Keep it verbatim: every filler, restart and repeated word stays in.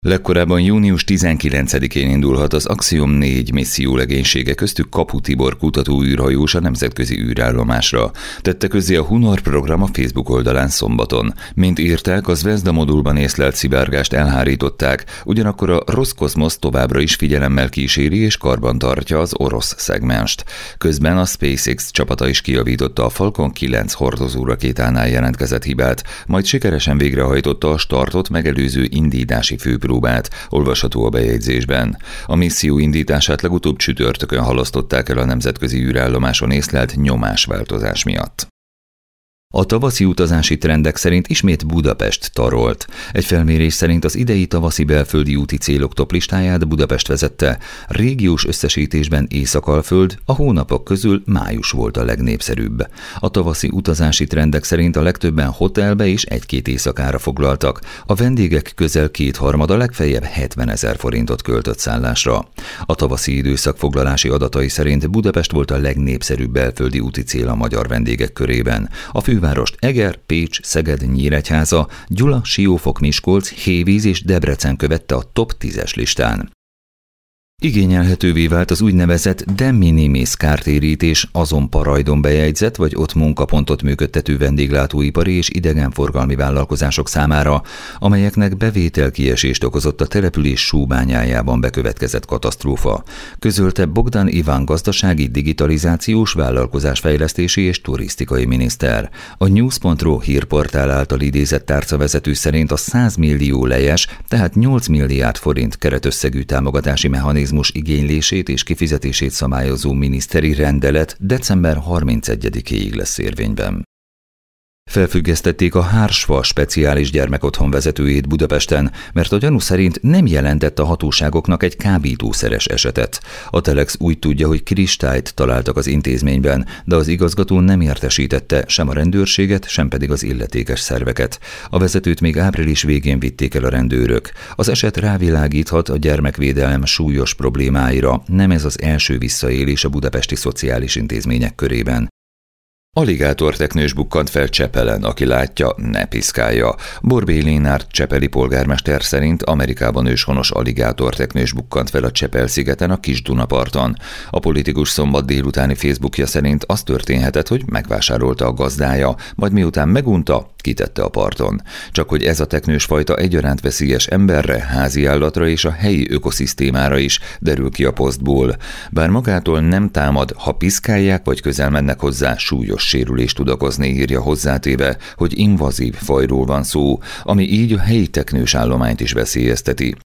Legkorábban június tizenkilencedikén indulhat az Axiom négy misszió legénysége, köztük Kapu Tibor kutató űrhajós a nemzetközi űrállomásra. Tette közzé a Hunar program a Facebook oldalán szombaton. Mint írták, a Zvezda modulban észlelt szivárgást elhárították, ugyanakkor a Roszkoszmosz továbbra is figyelemmel kíséri és karban tartja az orosz szegmenst. Közben a SpaceX csapata is kijavította a Falcon kilenc hordozó rakétánál jelentkezett hibát, majd sikeresen végrehajtotta a startot megelőző indítási főpróbát. Próbát, olvasható a bejegyzésben. A misszió indítását legutóbb csütörtökön halasztották el a nemzetközi űrállomáson észlelt nyomásváltozás miatt. A tavaszi utazási trendek szerint ismét Budapest tarolt. Egy felmérés szerint az idei tavaszi belföldi úti célok toplistáját Budapest vezette. Régiós összesítésben Észak-Alföld, a hónapok közül május volt a legnépszerűbb. A tavaszi utazási trendek szerint a legtöbben hotelbe és egy-két éjszakára foglaltak. A vendégek közel kétharmada legfeljebb hetvenezer forintot költött szállásra. A tavaszi időszak foglalási adatai szerint Budapest volt a legnépszerűbb belföldi úti cél a magyar vendégek körében. A fő várost Eger, Pécs, Szeged, Nyíregyháza, Gyula, Siófok, Miskolc, Hévíz és Debrecen követte a top tízes listán. Igényelhetővé vált az úgynevezett de minimis kártérítés azon parajdon bejegyzett vagy ott munkapontot működtető vendéglátóipari és idegenforgalmi vállalkozások számára, amelyeknek bevételkiesést okozott a település súbányájában bekövetkezett katasztrófa. Közölte Bogdan Iván gazdasági, digitalizációs, vállalkozásfejlesztési és turisztikai miniszter. A news pont ru hírportál által idézett tárcavezető szerint a száz millió lejes, tehát nyolc milliárd forint keretösszegű támogatási mechanizmus igénylését és kifizetését szabályozó miniszteri rendelet december harmincegyedikéig lesz érvényben. Felfüggesztették a Hársfa speciális gyermekotthon vezetőjét Budapesten, mert a gyanú szerint nem jelentett a hatóságoknak egy kábítószeres esetet. A Telex úgy tudja, hogy kristályt találtak az intézményben, de az igazgató nem értesítette sem a rendőrséget, sem pedig az illetékes szerveket. A vezetőt még április végén vitték el a rendőrök. Az eset rávilágíthat a gyermekvédelem súlyos problémáira, nem ez az első visszaélés a budapesti szociális intézmények körében. Aligátorteknős bukkant fel Csepelen, aki látja, ne piszkálja. Borbély Lénárd csepeli polgármester szerint Amerikában őshonos aligátorteknős bukkant fel a Csepel-szigeten a Kis-Dunaparton. A politikus szombat délutáni Facebookja szerint az történhetett, hogy megvásárolta a gazdája, majd miután megunta, kitette a parton. Csak hogy ez a teknős fajta egyaránt veszélyes emberre, háziállatra és a helyi ökoszisztémára is, derül ki a posztból. Bár magától nem támad, ha piszkálják vagy közel mennek hozzá, súlyos sérülést tud okozni, írja hozzátéve, hogy invazív fajról van szó, ami így a helyi teknős állományt is veszélyezteti.